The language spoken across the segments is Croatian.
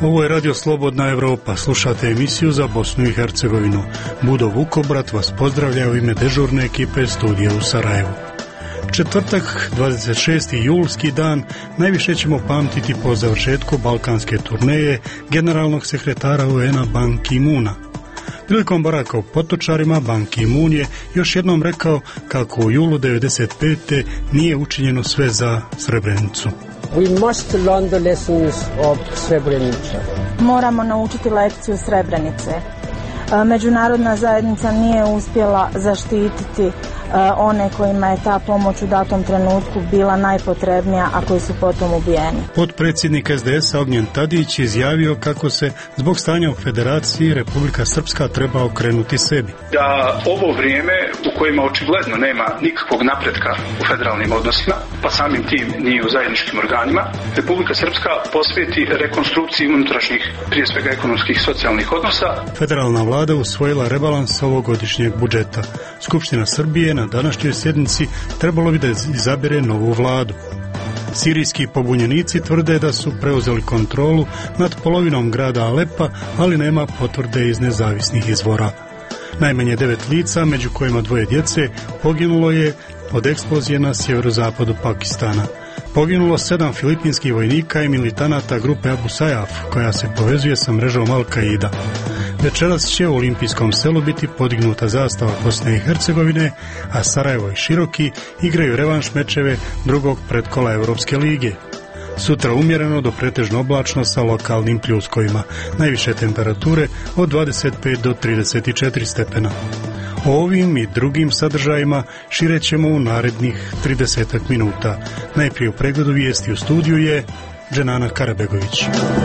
Ovo je Radio Slobodna Evropa. Slušate emisiju za Bosnu i Hercegovinu. Budo Vukobrat vas pozdravlja u ime dežurne ekipe studija u Sarajevu. Četvrtak, 26. julski dan, najviše ćemo pamtiti po završetku balkanske turneje generalnog sekretara UN-a Ban Ki-moona. Prilikom boravka u Potočarima, Ban Ki-moon je još jednom rekao kako u julu 1995. nije učinjeno sve za Srebrenicu. We must learn the lessons of Srebrenica. Moramo naučiti lekciju Srebrenice. Međunarodna zajednica nije uspjela zaštititi one kojima je ta pomoć u datom trenutku bila najpotrebnija, a koji su potom ubijeni. Potpredsjednik SDS-a Ognjen Tadić izjavio kako se zbog stanja u Federaciji Republika Srpska treba okrenuti sebi. Da ovo vrijeme u kojima očigledno nema nikakvog napretka u federalnim odnosima, pa samim tim ni u zajedničkim organima, Republika Srpska posveti rekonstrukciji unutrašnjih, prije svega ekonomskih i socijalnih odnosa. Federalna vlada usvojila rebalans ovogodišnjeg budžeta. Skupština Srbije na današnjoj sjednici trebalo bi da izabere novu vladu. Sirijski pobunjenici tvrde da su preuzeli kontrolu nad polovinom grada Alepa, ali nema potvrde iz nezavisnih izvora. Najmanje 9 lica, među kojima 2 djece, poginulo je od eksplozije na sjeverozapadu Pakistana. Poginulo 7 filipinskih vojnika i militanata grupe Abu Sayyaf, koja se povezuje sa mrežom Al-Qaida. Večeras će u Olimpijskom selu biti podignuta zastava Bosne i Hercegovine, a Sarajevo i Široki igraju revanš mečeve drugog pretkola Europske lige. Sutra umjereno do pretežno oblačno sa lokalnim pljuskovima, najviše temperature od 25 do 34 stepena. O ovim i drugim sadržajima šire ćemo u narednih 30 minuta. Najprije u pregledu vijesti u studiju je Dženana Karabegović.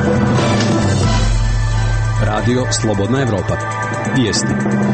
Radio Slobodna Evropa. Vijesti.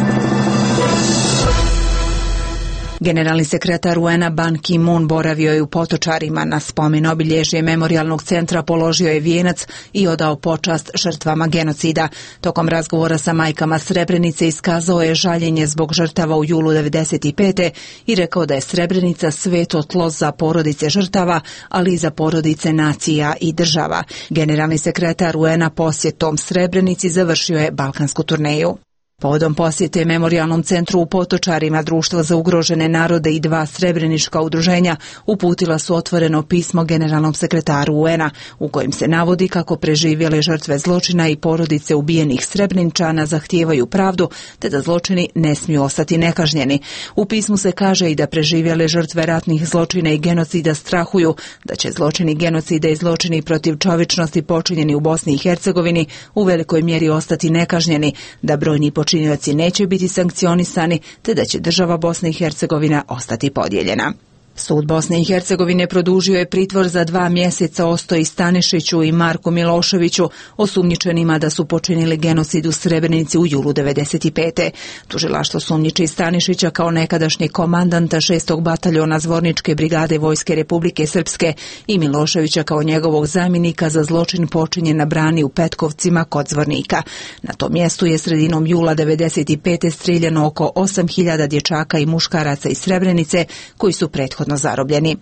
Generalni sekretar UN-a Ban Ki-moon boravio je u Potočarima. Na spomen obilježje memorijalnog centra položio je vijenac i odao počast žrtvama genocida. Tokom razgovora sa majkama Srebrenice iskazao je žaljenje zbog žrtava u julu 1995. i rekao da je Srebrenica sveto tlo za porodice žrtava, ali i za porodice nacija i država. Generalni sekretar UN-a posjetom Srebrenici završio je balkansku turneju. Povodom posjete memorijalnom centru u Potočarima, Društvo za ugrožene narode i 2 srebrenička udruženja uputila su otvoreno pismo generalnom sekretaru UN-a u kojem se navodi kako preživjele žrtve zločina i porodice ubijenih Srebreničana zahtijevaju pravdu te da zločini ne smiju ostati nekažnjeni. U pismu se kaže i da preživjele žrtve ratnih zločina i genocida strahuju da će zločini genocida i zločini protiv čovječnosti počinjeni u Bosni i Hercegovini u velikoj mjeri ostati nekažnjeni, da brojni počinioci neće biti sankcionisani te da će država Bosna i Hercegovina ostati podijeljena. Sud Bosne i Hercegovine produžio je pritvor za 2 mjeseca Ostoji Stanišiću i Marku Miloševiću, osumnjičenima da su počinili genocid u Srebrenici u julu 1995. Tužilaštvo sumnjiči Stanišića kao nekadašnjeg komandanta 6. bataljona Zvorničke brigade Vojske Republike Srpske i Miloševića kao njegovog zamjenika za zločin počinjen na brani u Petkovcima kod Zvornika. Na tom mjestu je sredinom jula 1995. strijeljeno oko 8.000 dječaka i muškaraca iz Srebrenice koji su prethodno zarobljeni.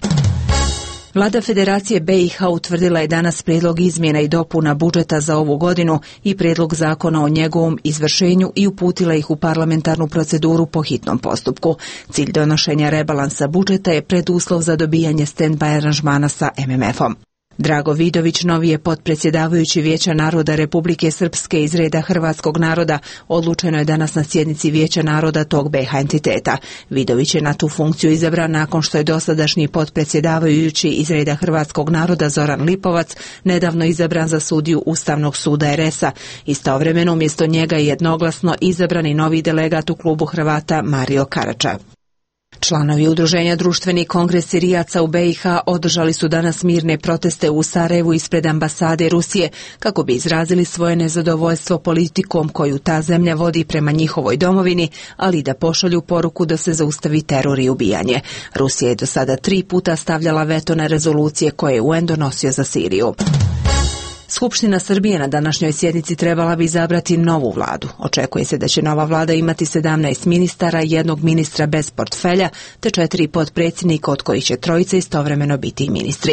Vlada Federacije BiH utvrdila je danas prijedlog izmjena i dopuna budžeta za ovu godinu i prijedlog zakona o njegovom izvršenju i uputila ih u parlamentarnu proceduru po hitnom postupku. Cilj donošenja rebalansa budžeta je preduslov za dobijanje stand-by aranžmana sa MMF-om. Drago Vidović, novi je potpredsjedavajući Vijeća naroda Republike Srpske iz reda hrvatskog naroda, odlučeno je danas na sjednici Vijeća naroda tog BiH entiteta. Vidović je na tu funkciju izabran nakon što je dosadašnji potpredsjedavajući iz reda hrvatskog naroda Zoran Lipovac nedavno izabran za sudiju Ustavnog suda RS-a. Istovremeno umjesto njega je jednoglasno izabran i novi delegat u klubu Hrvata Mario Karača. Članovi udruženja Društveni kongres Sirijaca u BiH održali su danas mirne proteste u Sarajevu ispred ambasade Rusije kako bi izrazili svoje nezadovoljstvo politikom koju ta zemlja vodi prema njihovoj domovini, ali i da pošalju poruku da se zaustavi teror i ubijanje. Rusija je do sada 3 puta stavljala veto na rezolucije koje je UN donosio za Siriju. Skupština Srbije na današnjoj sjednici trebala bi izabrati novu vladu. Očekuje se da će nova vlada imati 17 ministara, 1 ministra bez portfelja, te 4 potpredsjednika, od kojih će 3 istovremeno biti i ministri.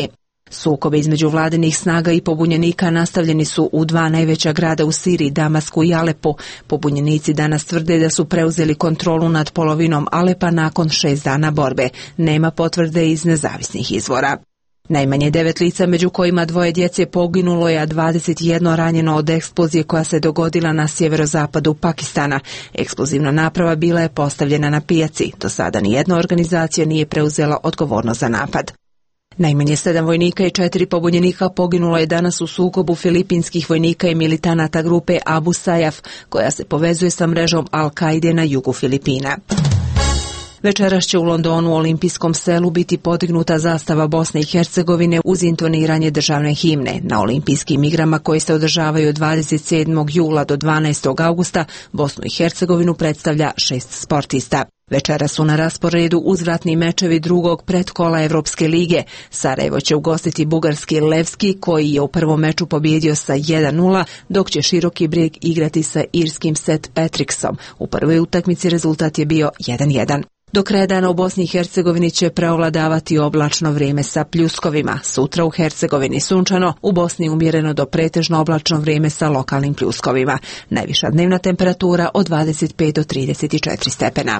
Sukobe između vladinih snaga i pobunjenika nastavljeni su u dva najveća grada u Siriji, Damasku i Alepu. Pobunjenici danas tvrde da su preuzeli kontrolu nad polovinom Alepa nakon 6 dana borbe. Nema potvrde iz nezavisnih izvora. Najmanje 9 lica, među kojima 2 djece, poginulo je, a 21 ranjeno od eksplozije koja se dogodila na sjeverozapadu Pakistana. Eksplozivna naprava bila je postavljena na pijaci. Do sada nijedna organizacija nije preuzela odgovornost za napad. Najmanje 7 vojnika i 4 pobunjenika poginulo je danas u sukobu filipinskih vojnika i militanata grupe Abu Sayyaf, koja se povezuje sa mrežom Al-Kaide na jugu Filipina. Večeras će u Londonu u olimpijskom selu biti podignuta zastava Bosne i Hercegovine uz intoniranje državne himne. Na olimpijskim igrama koje se održavaju od 27. jula do 12. augusta Bosnu i Hercegovinu predstavlja 6 sportista. Večeras su na rasporedu uzvratni mečevi drugog pretkola Evropske lige. Sarajevo će ugostiti bugarski Levski, koji je u prvom meču pobjedio sa 1:0, dok će Široki Brijeg igrati sa irskim St. Patricksom. U prvoj utakmici rezultat je bio 1:1. Do kraja dana u Bosni i Hercegovini će preovladavati oblačno vrijeme sa pljuskovima. Sutra u Hercegovini sunčano, u Bosni umjereno do pretežno oblačno vrijeme sa lokalnim pljuskovima. Najviša dnevna temperatura od 25 do 34 stepena.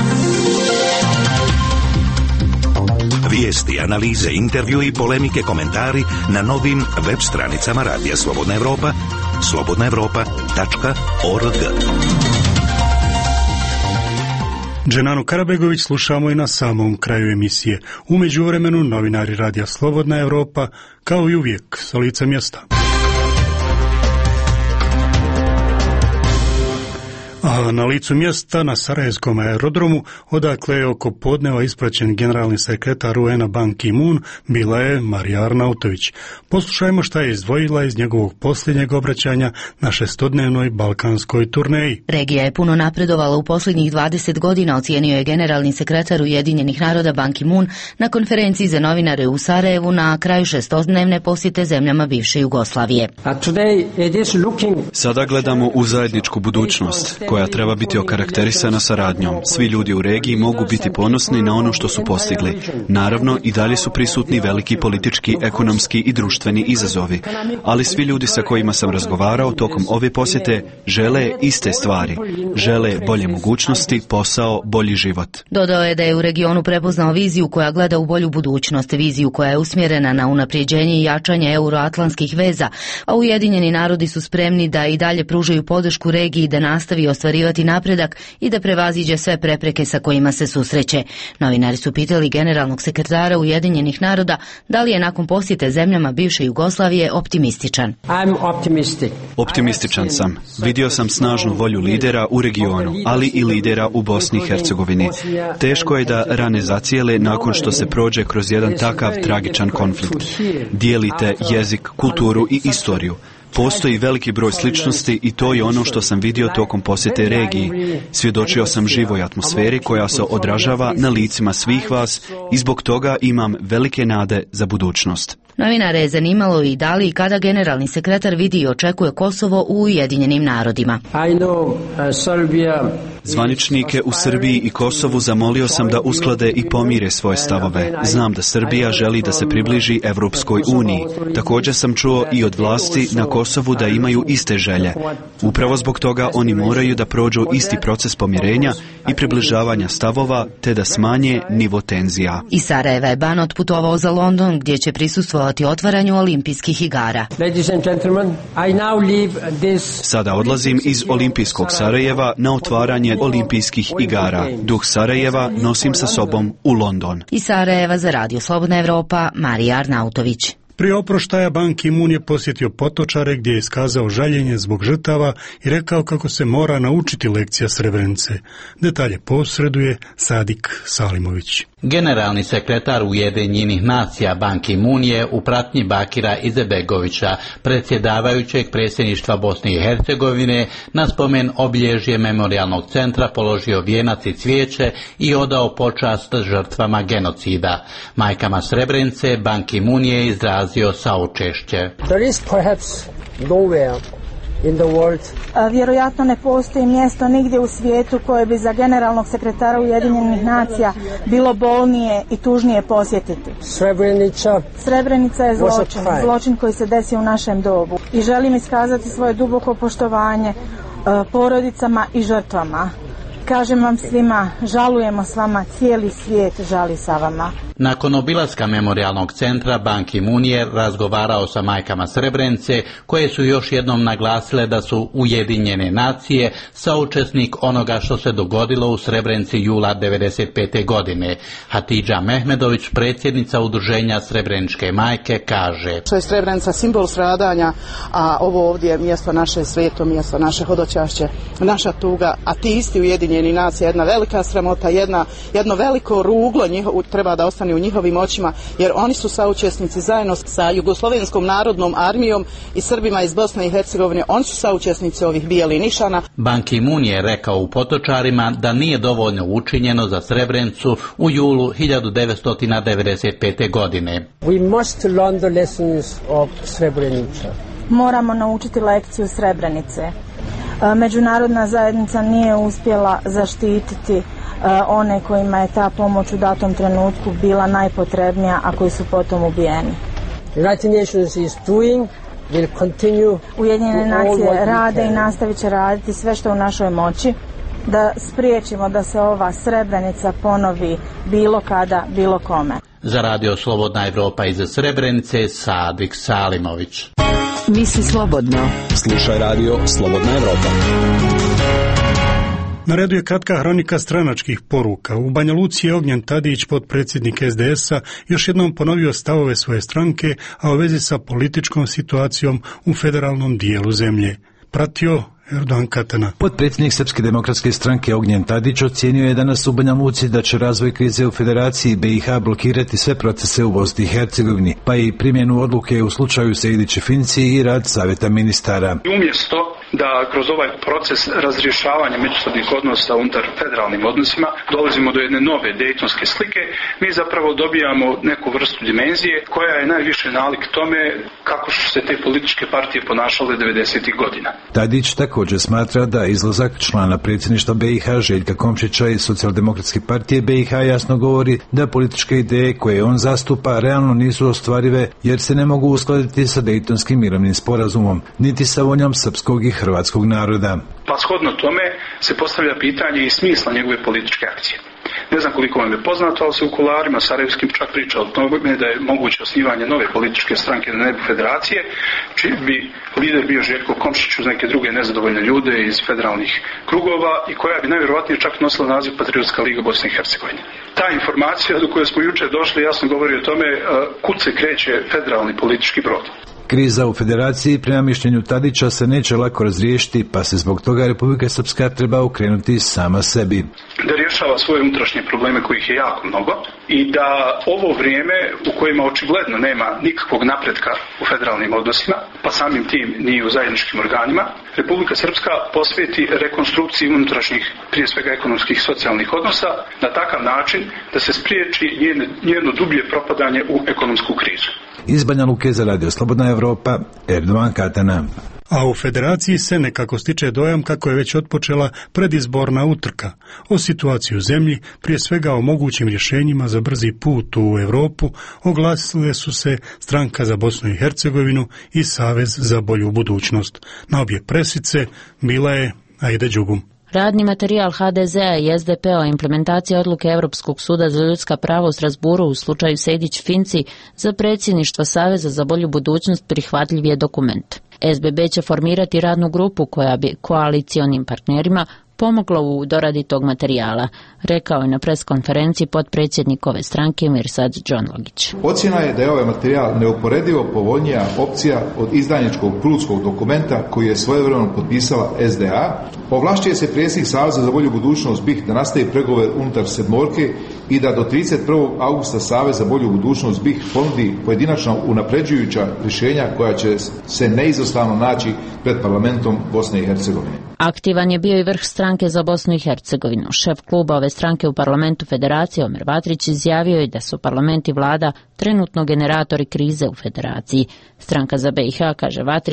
Vijesti, analize, intervju i polemike, komentari na novim web stranicama Radija Slobodna Evropa, slobodnaevropa.org. Dženanu Karabegović slušamo i na samom kraju emisije. U međuvremenu novinari Radija Slobodna Evropa, kao i uvijek, sa lica mjesta. A na licu mjesta na Sarajevskom aerodromu, odakle je oko podneva ispraćen generalni sekretar UN-a Ban Ki-moon, bila je Marija Arnautović. Poslušajmo šta je izdvojila iz njegovog posljednjeg obraćanja na 6-dnevnoj balkanskoj turneji. Regija je puno napredovala u posljednjih 20 godina, ocijenio je generalni sekretar Ujedinjenih naroda Ban Ki-moon na konferenciji za novinare u Sarajevu na kraju 6-dnevne posjete zemljama bivše Jugoslavije. Sada gledamo u zajedničku budućnost, koja treba biti okarakterisana saradnjom. Svi ljudi u regiji mogu biti ponosni na ono što su postigli. Naravno, i dalje su prisutni veliki politički, ekonomski i društveni izazovi, ali svi ljudi sa kojima sam razgovarao tokom ove posjete žele iste stvari. Žele bolje mogućnosti, posao, bolji život. Dodao je da je u regionu prepoznao viziju koja gleda u bolju budućnost, viziju koja je usmjerena na unapređenje i jačanje euroatlantskih veza, a Ujedinjeni narodi su spremni da i dalje pružaju podršku regiji da nastavi ostvarivati napredak i da prevaziđe sve prepreke sa kojima se susreće. Novinari su pitali generalnog sekretara Ujedinjenih naroda da li je nakon posjete zemljama bivše Jugoslavije optimističan. Optimističan sam. Vidio sam snažnu volju lidera u regionu, ali i lidera u Bosni i Hercegovini. Teško je da rane zacijele nakon što se prođe kroz jedan takav tragičan konflikt. Dijelite jezik, kulturu i istoriju. Postoji veliki broj sličnosti i to je ono što sam vidio tokom posjete regiji. Svjedočio sam živoj atmosferi koja se odražava na licima svih vas i zbog toga imam velike nade za budućnost. Novinare je zanimalo i da li i kada generalni sekretar vidi i očekuje Kosovo u Ujedinjenim narodima. Zvaničnike u Srbiji i Kosovu zamolio sam da usklade i pomire svoje stavove. Znam da Srbija želi da se približi Evropskoj uniji. Također sam čuo i od vlasti na Kosovu da imaju iste želje. Upravo zbog toga oni moraju da prođu isti proces pomirenja i približavanja stavova, te da smanje nivo tenzija. Iz Sarajeva je Ban otputovao za London, gdje će prisustvovati otvaranju olimpijskih igara. Sada odlazim iz olimpijskog Sarajeva na otvaranje olimpijskih igara. Duh Sarajeva nosim sa sobom u London. Iz Sarajeva za Radio Slobodna Evropa, Marija Arnautović. Prije oproštaja Ban Ki-moon je posjetio Potočare gdje je iskazao žaljenje zbog žrtava i rekao kako se mora naučiti lekcija Srebrenice. Detalje posreduje Sadik Salimović. Generalni sekretar Ujedinjenih nacija Ban Ki-moon je u pratnji Bakira Izetbegovića, predsjedavajućeg predsjedništva Bosne i Hercegovine, na spomen obilježje memorijalnog centra položio vijenac i cvijeće i odao počast žrtvama genocida. Majkama Srebrenice Ban Ki-moon je izrazio saučešće. There is perhaps nowhere in the world. Vjerojatno ne postoji mjesto nigdje u svijetu koje bi za generalnog sekretara Ujedinjenih nacija bilo bolnije i tužnije posjetiti. Srebrenica je zločin koji se desio u našem dobu i želim iskazati svoje duboko poštovanje porodicama i žrtvama. Kažem vam svima, žalujemo s vama, cijeli svijet žali sa vama. Nakon obilaska memorijalnog centra, Ban Ki-moon je razgovarao sa majkama Srebrenice, koje su još jednom naglasile da su Ujedinjene nacije saučesnik onoga što se dogodilo u Srebrenici jula 1995. godine. Hatidža Mehmedović, predsjednica udruženja Srebreničke majke, kaže: Što je Srebrenica simbol stradanja, a ovo ovdje je mjesto naše sveto, mjesto naše hodočašće, naša tuga, a ti isti Ujedinjeni nacije, jedna velika sramota, jedno veliko ruglo treba da ostane u njihovim očima, jer oni su saučesnici zajedno sa Jugoslovenskom narodnom armijom i Srbima iz Bosne i Hercegovine, oni su saučesnici ovih bijelih nišana. Ban Ki-moon je rekao u Potočarima da nije dovoljno učinjeno za Srebrenicu u julu 1995. godine. We must learn the lessons of Srebrenica. Moramo naučiti lekciju Srebrenice. Međunarodna zajednica nije uspjela zaštititi one kojima je ta pomoć u datom trenutku bila najpotrebnija, a koji su potom ubijeni. Ujedinjene nacije rade i nastavit će raditi sve što u našoj moći da spriječimo da se ova Srebrenica ponovi bilo kada, bilo kome. Za Radio Slobodna Evropa iz Srebrenice, Sadik Salimović. Misli slobodno. Slušaj Radio Slobodna Evropa. Na redu je kratka hronika stranačkih poruka. U Banja Luci je Ognjen Tadić, potpredsjednik SDS-a, još jednom ponovio stavove svoje stranke, a u vezi sa političkom situacijom u federalnom dijelu zemlje. Pratio Erdogan Katana. Potpredsjednik Srpske demokratske stranke Ognjen Tadić ocijenio je danas u Banja Luci da će razvoj krize u Federaciji BiH blokirati sve procese u Bosni i Hercegovini, pa i primjenu odluke u slučaju Sejdić-Finci i rad savjeta ministara. Umjesto da kroz ovaj proces razrješavanja međusobnih odnosa unutar federalnim odnosima dolazimo do jedne nove dejtonske slike, mi zapravo dobijamo neku vrstu dimenzije koja je najviše nalik tome kako su se te političke partije ponašale 90. godina. Tadić također smatra da izlazak člana predsjedništva BiH Željka Komšića iz Socijaldemokratske partije BiH jasno govori da političke ideje koje on zastupa realno nisu ostvarive jer se ne mogu uskladiti sa Dejtonskim mirovnim sporazumom, niti sa voljom srpskog i hrvatskog naroda. Pa shodno tome se postavlja pitanje i smisla njegove političke akcije. Ne znam koliko vam je poznato, ali se u kuloarima sarajevskim čak priča o tome da je moguće osnivanje nove političke stranke na nebu federacije, čiji bi lider bio Željko Komšić uz neke druge nezadovoljne ljude iz federalnih krugova i koja bi najvjerojatnije čak nosila naziv Patriotska liga Bosne i Hercegovine. Ta informacija do koje smo jučer došli jasno govori o tome kud se kreće federalni politički brod. Kriza u federaciji prema mišljenju Tadića se neće lako razriješiti, pa se zbog toga Republika Srpska treba okrenuti sama sebi. Da rješava svoje unutrašnje probleme kojih je jako mnogo i da ovo vrijeme u kojima očigledno nema nikakvog napretka u federalnim odnosima, pa samim tim ni u zajedničkim organima, Republika Srpska posveti rekonstrukciji unutrašnjih, prije svega ekonomskih i socijalnih odnosa na takav način da se spriječi njeno dublje propadanje u ekonomsku krizu. Iz Banja Luke za Radio Slobodna Evropa, Erdogan Katana. A u federaciji se nekako stiče dojam kako je već otpočela predizborna utrka. O situaciji u zemlji, prije svega o mogućim rješenjima za brzi put u Europu, oglasile su se Stranka za Bosnu i Hercegovinu i Savez za bolju budućnost. Na obje presice bila je Aida Đugum. Radni materijal HDZ-a i SDP-a o implementaciji odluke Europskog suda za ljudska prava u Strasburu u slučaju Sejdić-Finci za predsjedništvo Saveza za bolju budućnost prihvatljiv je dokument. SBB će formirati radnu grupu koja bi koalicionim partnerima pomogla u doradi tog materijala, rekao je na preskonferenciji potpredsjednik ove stranke Mirsad Džonlagić. Ocjena je da je ovaj materijal neuporedivo povoljnija opcija od izdajničkog prudskog dokumenta koji je svojevremeno potpisala SDA. Ovlašćuje se predsjednik Saveza za bolju budućnost BiH da nastavi pregovore unutar sedmorke i da do 31. augusta Savez za bolju budućnost BiH ponudi pojedinačno unapređujuća rješenja koja će se neizostavno naći pred parlamentom Bosne i Hercegovine. Aktivan je bio i vrh stranke za Bosnu i Hercegovinu. Šef kluba ove stranke u parlamentu Federacije Omer Vatrić izjavio je da su parlament i vlada trenutno generatori krize u federaciji. Stranka za BiH, kaže Vatrić,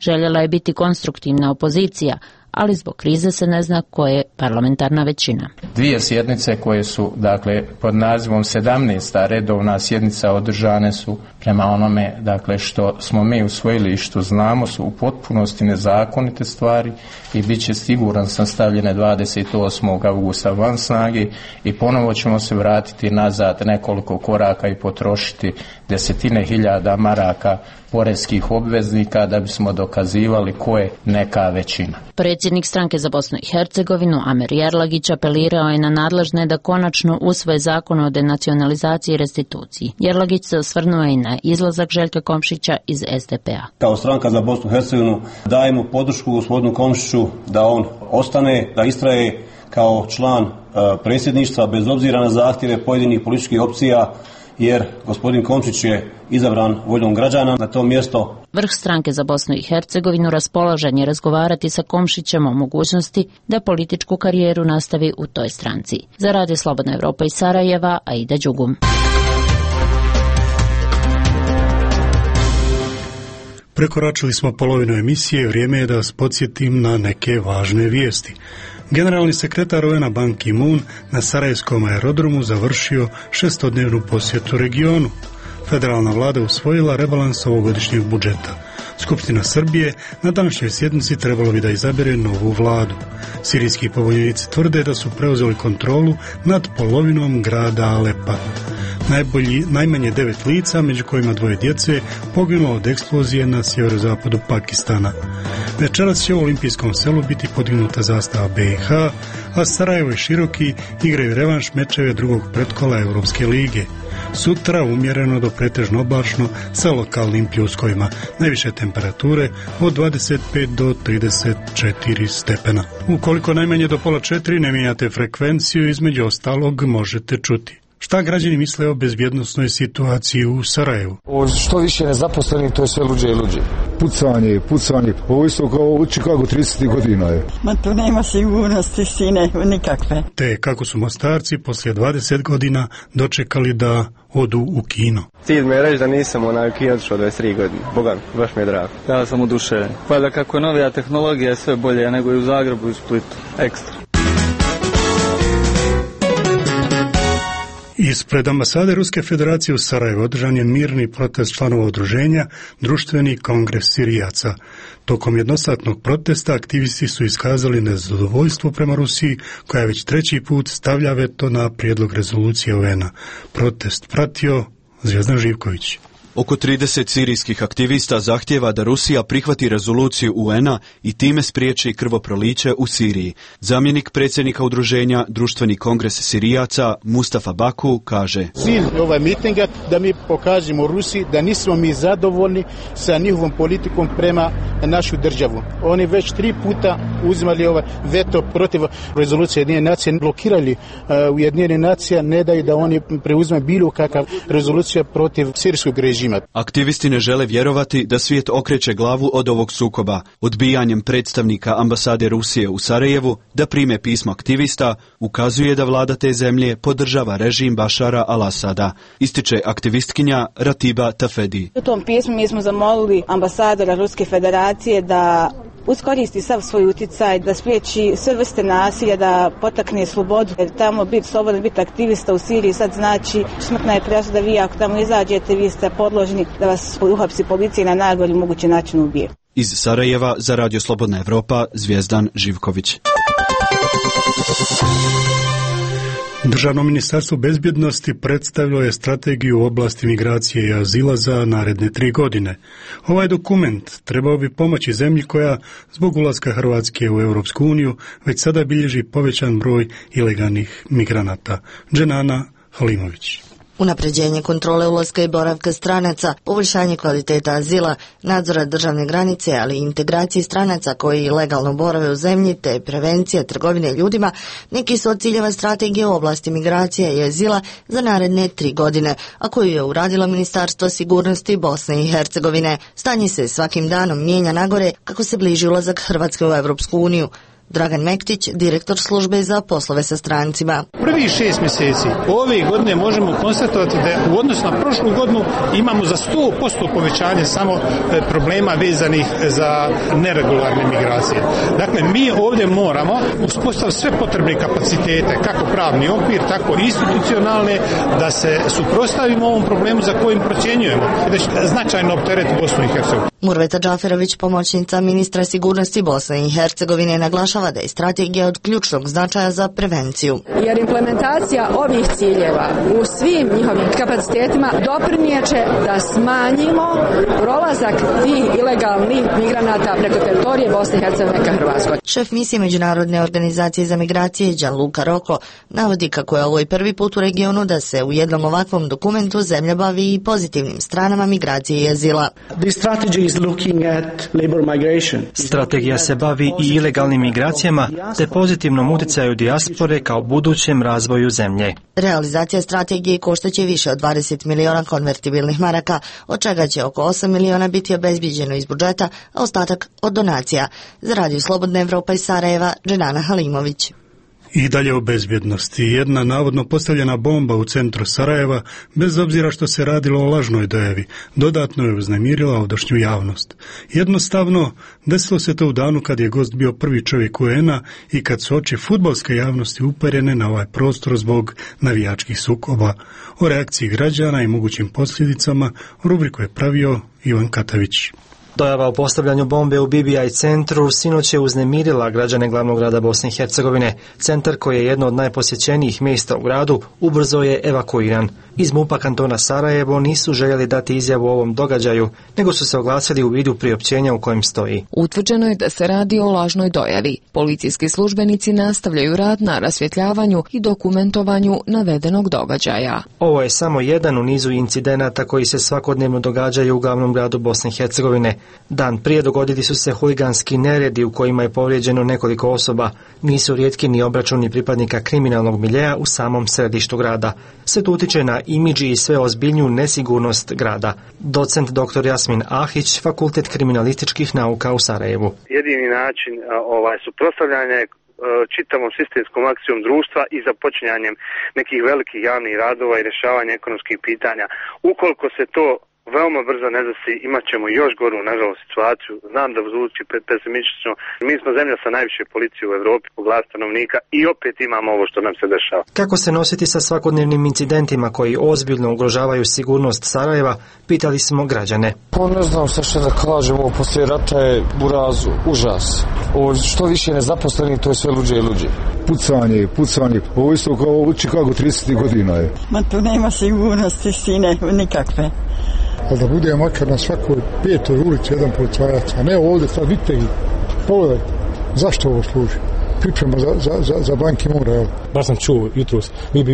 Željela je biti konstruktivna opozicija, ali zbog krize se ne zna ko je parlamentarna većina. 2 sjednice koje su, pod nazivom 17. redovna sjednica održane su prema onome, što smo mi usvojili i što znamo su u potpunosti nezakonite stvari i bit će, siguran sam, stavljene 28. augusta van snage i ponovo ćemo se vratiti nazad nekoliko koraka i potrošiti desetine hiljada maraka poreskih obveznika da bismo dokazivali ko je neka većina. Predsjednik stranke za Bosnu i Hercegovinu, Amer Jerlagić, apelirao je na nadležne da konačno usvoje zakon o denacionalizaciji i restituciji. Jerlagić se osvrnuo i na izlazak Željka Komšića iz SDP-a. Kao stranka za Bosnu i Hercegovinu dajemo podršku gospodinu Komšiću da on ostane, da istraje kao član predsjedništva bez obzira na zahtjeve pojedinih političkih opcija, jer gospodin Komšić je izabran voljom građana na to mjesto. Vrh stranke za Bosnu i Hercegovinu raspoložen je razgovarati sa Komšićem o mogućnosti da političku karijeru nastavi u toj stranci. Za Radio Slobodna Evropa iz Sarajeva, Aida Đugum. Prekoračili smo polovinu emisije, vrijeme je da vas podsjetim na neke važne vijesti. Generalni sekretar UN-a Ban Ki-moon na Sarajevskom aerodromu završio 6-dnevnu posjetu regionu. Federalna vlada usvojila rebalans ovogodišnjeg budžeta. Skupština Srbije na današnjoj sjednici trebalo bi da izabere novu vladu. Sirijski pobunjenici tvrde da su preuzeli kontrolu nad polovinom grada Alepa. Najmanje 9 lica, među kojima 2 djece, poginulo od eksplozije na sjeverozapadu Pakistana. Večeras će u olimpijskom selu biti podignuta zastava BiH, a Sarajevo i Široki igraju revanš mečeve drugog pretkola Europske lige. Sutra umjereno do pretežno oblačno sa lokalnim pljuskovima. Najviše temperature od 25 do 34 stepena. Ukoliko najmanje do 3:30 ne mijenjate frekvenciju, između ostalog možete čuti. Šta građani misle o bezbjednosnoj situaciji u Sarajevu? Što više nezaposlenih, to je sve luđe i luđe. Pucanje. Ovo isto kao u Čikagu 30. godina je. Ma tu nema sigurnosti, sine, nikakve. Te kako su Mostarci poslije 20 godina dočekali da odu u kino. Cilj me je reći da nisam u kino otišao 23 godine. Bogan, baš mi je drago. Ja sam oduševljen. Pa da kako je novija tehnologija je sve bolje nego i u Zagrebu i u Splitu. Ekstra. Ispred ambasade Ruske federacije u Sarajevu održan je mirni protest članova udruženja Društveni kongres Sirijaca. Tokom jednosatnog protesta aktivisti su iskazali nezadovoljstvo prema Rusiji, koja već 3. put stavlja veto na prijedlog rezolucije UN-a. Protest pratio Zvjezdan Živković. Oko 30 sirijskih aktivista zahtijeva da Rusija prihvati rezoluciju UN-a i time spriječi krvoproliće u Siriji. Zamjenik predsjednika udruženja Društveni kongres Sirijaca Mustafa Baku kaže: Cilj ovaj mitinga da mi pokažemo Rusiji da nismo mi zadovoljni sa njihovom politikom prema našu državu. Oni već 3 puta uzimali ovaj veto protiv rezolucije Ujedinjenih nacija, blokirali Ujedinjenih nacija, ne daju da oni preuzme bilo kakav rezolucija protiv sirijskog režima. Aktivisti ne žele vjerovati da svijet okreće glavu od ovog sukoba. Odbijanjem predstavnika ambasade Rusije u Sarajevu da prime pismo aktivista ukazuje da vlada te zemlje podržava režim Bašara al-Asada, ističe aktivistkinja Ratiba Tafedi. U tom pismu mi smo zamolili ambasadora Ruske federacije da iskoristi sav svoj utjecaj, da spriječi sve vrste nasilja, da potakne slobodu, jer tamo biti slobodan, biti aktivista u Siriji sad znači smrtna je presuda. Vi ako tamo izađete, vi ste podložni da vas uhapsi policija na najgori mogući način ubije. Iz Sarajeva za Radio Slobodna Evropa, Zvjezdan Živković. Državno ministarstvo bezbjednosti predstavilo je strategiju u oblasti migracije i azila za naredne 3 godine. Ovaj dokument trebao bi pomoći zemlji koja zbog ulaska Hrvatske u Europsku uniju već sada bilježi povećan broj ilegalnih migranata. Dženana Halimović. Unapređenje kontrole ulaska i boravka stranaca, poboljšanje kvaliteta azila, nadzora državne granice, ali i integracije stranaca koji legalno borave u zemlji te prevencija trgovine ljudima, neki su od ciljeva strategije u oblasti migracije i azila za naredne 3 godine, a koju je uradilo Ministarstvo sigurnosti Bosne i Hercegovine. Stanje se svakim danom mijenja nagore kako se bliži ulazak Hrvatske u Europsku uniju. Dragan Mektić, direktor službe za poslove sa strancima. Prvih 6 mjeseci ove godine možemo konstatovati da u odnosu na prošlu godinu imamo za 100% povećanje samo problema vezanih za neregularne migracije. Dakle, mi ovdje moramo uspostaviti sve potrebne kapacitete, kako pravni okvir, tako i institucionalne, da se suprotstavimo ovom problemu za kojim procjenjujemo da će značajno opteretiti Bosnu i Hercegovinu. Murveta Džaferović, pomoćnica ministra sigurnosti Bosne i Hercegovine, naglašava da je strategija od ključnog značaja za prevenciju. Jer implementacija ovih ciljeva u svim njihovim kapacitetima doprinijeće da smanjimo prolazak tih ilegalnih migranata preko teritorije Bosne i Hercegovine ka Hrvatskoj. Šef misije Međunarodne organizacije za migracije Gianluca Rocco navodi kako je ovo i prvi put u regionu da se u jednom ovakvom dokumentu zemlja bavi i pozitivnim stranama migracije i azila. Strategija se bavi i ilegalnim migracijama te pozitivnom utjecaju dijaspore kao budućem razvoju zemlje. Realizacija strategije koštaće više od 20 miliona konvertibilnih maraka, od čega će oko 8 miliona biti obezbijeđeno iz budžeta, a ostatak od donacija. Za Radio Slobodna Evropa iz Sarajeva, Dženana Halimović. I dalje o bezbjednosti. Jedna navodno postavljena bomba u centru Sarajeva, bez obzira što se radilo o lažnoj dojavi, dodatno je uznemirila ovdašnju javnost. Jednostavno, desilo se to u danu kad je gost bio prvi čovjek UN-a i kad su oči fudbalske javnosti uperene na ovaj prostor zbog navijačkih sukoba. O reakciji građana i mogućim posljedicama rubriku je pravio Ivan Katavić. Dojava o postavljanju bombe u BBI centru sinoć je uznemirila građane glavnog grada Bosne i Hercegovine. Centar, koji je jedno od najposjećenijih mjesta u gradu, ubrzo je evakuiran. Iz MUP-a kantona Sarajevo nisu željeli dati izjavu o ovom događaju, nego su se oglasili u vidu priopćenja u kojem stoji: utvrđeno je da se radi o lažnoj dojavi. Policijski službenici nastavljaju rad na rasvjetljavanju i dokumentovanju navedenog događaja. Ovo je samo jedan u nizu incidenata koji se svakodnevno događaju u glavnom gradu Bosne i Hercegovine. Dan prije dogodili su se huliganski neredi u kojima je povrijeđeno nekoliko osoba. Nisu rijetki ni obračuni pripadnika kriminalnog miljeja u samom središtu grada. Sve to utiče na imidži i sve ozbiljniju nesigurnost grada. Docent dr. Jasmin Ahić, Fakultet kriminalističkih nauka u Sarajevu. Jedini način suprotstavljanja je čitavom sistemskom akcijom društva i započinjanjem nekih velikih javnih radova i rješavanja ekonomskih pitanja. Ukoliko se to veoma brzo ne desi, imat ćemo još goru, nažalost, situaciju. Znam da zvuči pesimistično. Mi smo zemlja sa najviše policije u Evropi po glavi stanovnika i opet imamo ovo što nam se dešava. Kako se nositi sa svakodnevnim incidentima koji ozbiljno ugrožavaju sigurnost Sarajeva, pitali smo građane. Ne znam što da kažem, ovo poslije rata je burazu, užas. Ovo što više nezaposlenih, to je sve luđe i luđe. Pucanje, ovo isto kao u Čikagu 30. godina je. Ma tu nema sigurnosti, sine, nikakve. Ali da bude makar na svakoj 5. ulici jedan policajac, a ne ovdje sad vidite ih, pogledajte, zašto ovo služi? Priprema za Ban Ki-moon, evo. Baš sam čuo jutros,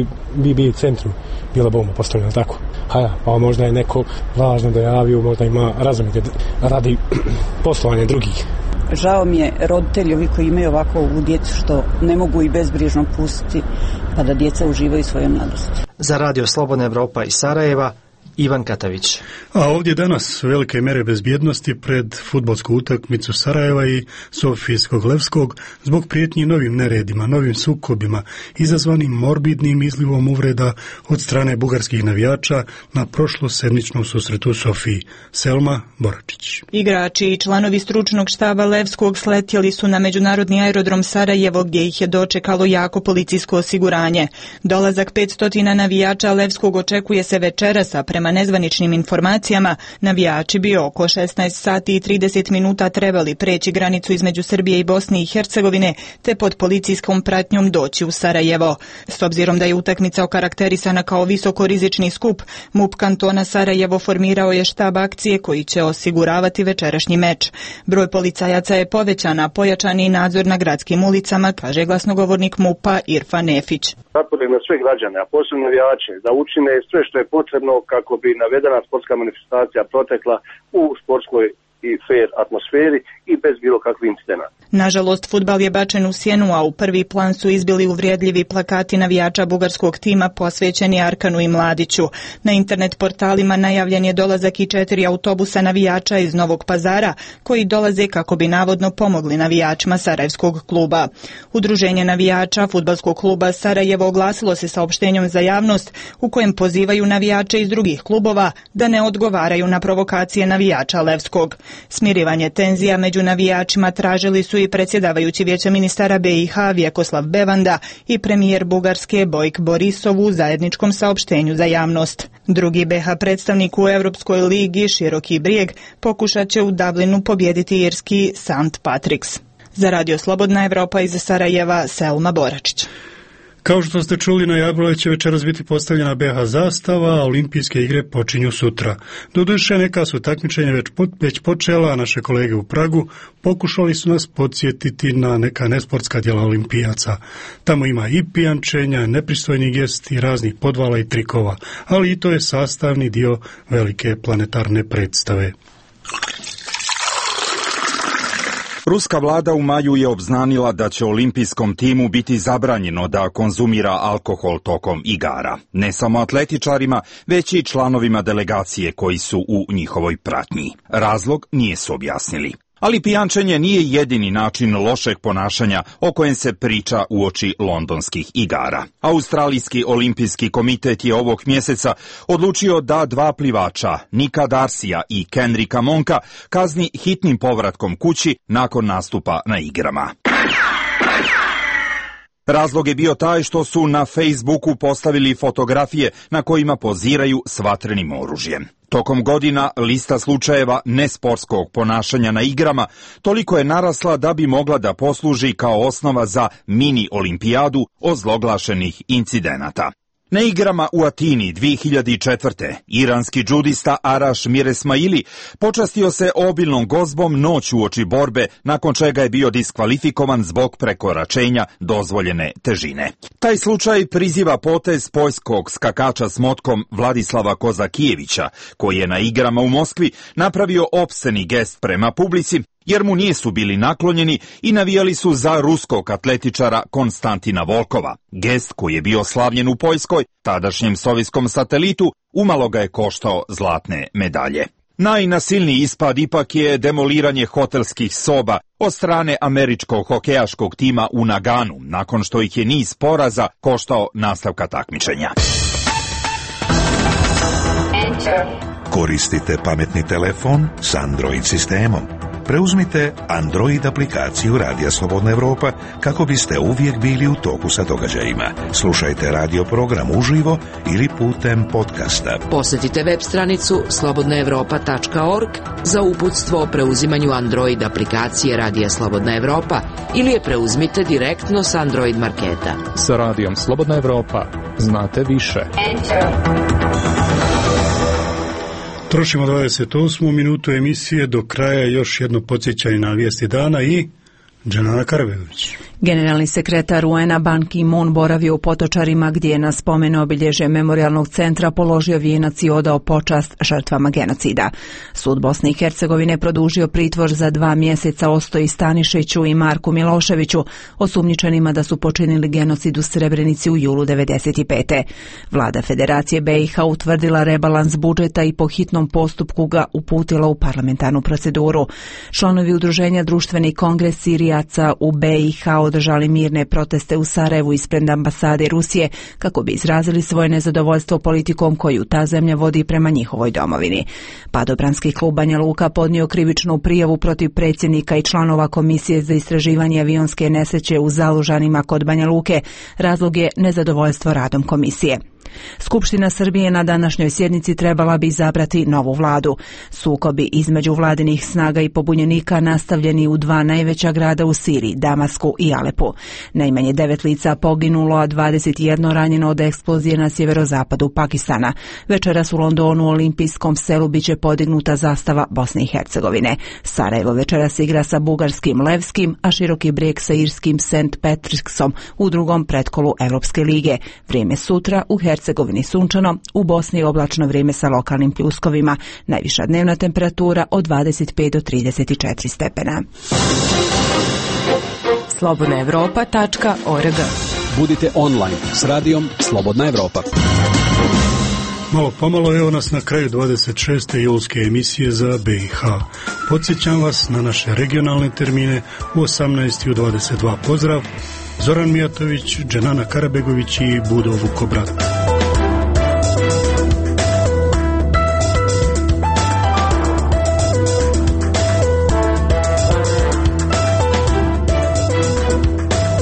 BBI centru bila bomba postavljena, tako. Pa možda je neko važno dojavio, možda ima razumite radi poslovanja drugih. Žao mi je roditelji ovi koji imaju ovako ovu djecu što ne mogu i bezbrižno pustiti pa da djeca uživaju svoje mladosti. Za Radio Slobodna Evropa iz Sarajeva, Ivan Katavić. A ovdje danas velike mere bezbjednosti pred fudbalsku utakmicu Sarajeva i Sofijskog Levskog zbog prijetnji novim neredima, novim sukobima, izazvanim morbidnim izlivom uvreda od strane bugarskih navijača na prošlosedmičnom susretu u Sofiji. Selma Boračić. Igrači i članovi stručnog štaba Levskog sletjeli su na međunarodni aerodrom Sarajevo gdje ih je dočekalo jako policijsko osiguranje. Dolazak 500 navijača Levskog očekuje se večeras, a prema nezvaničnim informacijama, navijači bi oko 16 sati i 30 minuta trebali preći granicu između Srbije i Bosne i Hercegovine, te pod policijskom pratnjom doći u Sarajevo. S obzirom da je utakmica okarakterisana kao visokorizični skup, MUP kantona Sarajevo formirao je štab akcije koji će osiguravati večerašnji meč. Broj policajaca je povećan, a pojačani nadzor na gradskim ulicama, kaže glasnogovornik MUP-a Irfan Nefić. Apelujemo na sve građane, a posebno navijače, da učine sve što je potrebno kako bi navedena sportska manifestacija protekla u sportskoj i fair atmosferi i bez bilo kakvih incidenata. Nažalost, fudbal je bačen u sjenu, a u prvi plan su izbili uvrijedljivi plakati navijača bugarskog tima posvećeni Arkanu i Mladiću. Na internet portalima najavljen je dolazak i 4 autobusa navijača iz Novog Pazara, koji dolaze kako bi navodno pomogli navijačima sarajevskog kluba. Udruženje navijača fudbalskog kluba Sarajevo oglasilo se saopštenjem za javnost u kojem pozivaju navijače iz drugih klubova da ne odgovaraju na provokacije navijača Levskog. Smirivanje tenzija među navijačima tražili su i predsjedavajući Vijeća ministara BiH Vjekoslav Bevanda i premijer Bugarske Bojk Borisov u zajedničkom saopštenju za javnost. Drugi BiH predstavnik u Europskoj ligi Široki Brijeg pokušat će u Dublinu pobijediti irski St. Patrick's. Za Radio Slobodna Evropa iz Sarajeva, Selma Boračić. Kao što ste čuli, najavilo će večeras biti postavljena BiH zastava, a olimpijske igre počinju sutra. Doduše, neka su takmičenja već počela, a naše kolege u Pragu pokušali su nas podsjetiti na neka nesportska djela olimpijaca. Tamo ima i pijančenja, nepristojnih gesti, raznih podvala i trikova, ali i to je sastavni dio velike planetarne predstave. Ruska vlada u maju je obznanila da će olimpijskom timu biti zabranjeno da konzumira alkohol tokom igara. Ne samo atletičarima, već i članovima delegacije koji su u njihovoj pratnji. Razlog nije su objasnili. Ali pijančenje nije jedini način lošeg ponašanja o kojem se priča uoči londonskih igara. Australijski olimpijski komitet je ovog mjeseca odlučio da 2 plivača, Nika Darsija i Kenrika Monka, kazni hitnim povratkom kući nakon nastupa na igrama. Razlog je bio taj što su na Facebooku postavili fotografije na kojima poziraju s vatrenim oružjem. Tokom godina lista slučajeva nesportskog ponašanja na igrama toliko je narasla da bi mogla da posluži kao osnova za mini olimpijadu ozloglašenih incidenata. Na igrama u Atini 2004. iranski džudista Araš Miresmaili počastio se obilnom gozbom noć uoči borbe, nakon čega je bio diskvalifikovan zbog prekoračenja dozvoljene težine. Taj slučaj priziva potez poljskog skakača s motkom Vladislava Kozakijevića, koji je na igrama u Moskvi napravio opsceni gest prema publici, jer mu nisu bili naklonjeni i navijali su za ruskog atletičara Konstantina Volkova. Gest koji je bio slavljen u Poljskoj, tadašnjem sovjetskom satelitu, umalo ga je koštao zlatne medalje. Najnasilniji ispad ipak je demoliranje hotelskih soba od strane američkog hokejaškog tima u Naganu, nakon što ih je niz poraza koštao nastavka takmičenja. Koristite pametni telefon s Android sistemom. Preuzmite Android aplikaciju Radija Slobodna Evropa kako biste uvijek bili u toku sa događajima. Slušajte radio program uživo ili putem podcasta. Posjetite web stranicu slobodnaevropa.org za uputstvo o preuzimanju Android aplikacije Radija Slobodna Evropa ili je preuzmite direktno s Android marketa. Sa Radijom Slobodna Evropa znate više. Trošimo 28. minutu emisije, do kraja još jedno podsjećanje na vijesti dana i Dženana Karvelović. Generalni sekretar UN-a Ban Ki-moon boravio u Potočarima gdje je na spomen obilježje memorijalnog centra položio vijenac i odao počast žrtvama genocida. Sud Bosne i Hercegovine produžio pritvor za 2 mjeseca Ostoji Stanišiću i Marku Miloševiću, osumnjičenima da su počinili genocid u Srebrenici u julu 1995. Vlada Federacije BiH utvrdila rebalans budžeta i po hitnom postupku ga uputila u parlamentarnu proceduru. Članovi udruženja Društveni kongres Sirijaca u BiH održali mirne proteste u Sarajevu ispred ambasade Rusije kako bi izrazili svoje nezadovoljstvo politikom koju ta zemlja vodi prema njihovoj domovini. Padobranski klub Banja Luka podnio krivičnu prijavu protiv predsjednika i članova Komisije za istraživanje avionske nesreće u Zalužanima kod Banja Luke. Razlog je nezadovoljstvo radom komisije. Skupština Srbije na današnjoj sjednici trebala bi izabrati novu vladu. Sukobi između vladinih snaga i pobunjenika nastavljeni u 2 najveća grada u Siriji, Damasku i Alepu. Najmanje 9 lica poginulo, a 21 ranjeno od eksplozije na sjeverozapadu Pakistana. Večeras u Londonu u olimpijskom selu biće podignuta zastava Bosne i Hercegovine. Sarajevo večeras igra sa bugarskim Levskim, a Široki Brijeg sa irskim St. Patricksom u drugom pretkolu Europske lige. Vrijeme sutra u Hercegovini Hercegovini sunčano, u Bosni oblačno vrijeme sa lokalnim pljuskovima. Najviša dnevna temperatura od 25 do 34 stepena. slobodnaevropa.org. Budite online s radijom Slobodna Evropa. Malo pomalo evo nas na kraju 26. julske emisije za BiH. Podsjećam vas na naše regionalne termine u 18 i u 22. Pozdrav! Zoran Mijatović, Dženana Karabegović i Budo Vukobrat.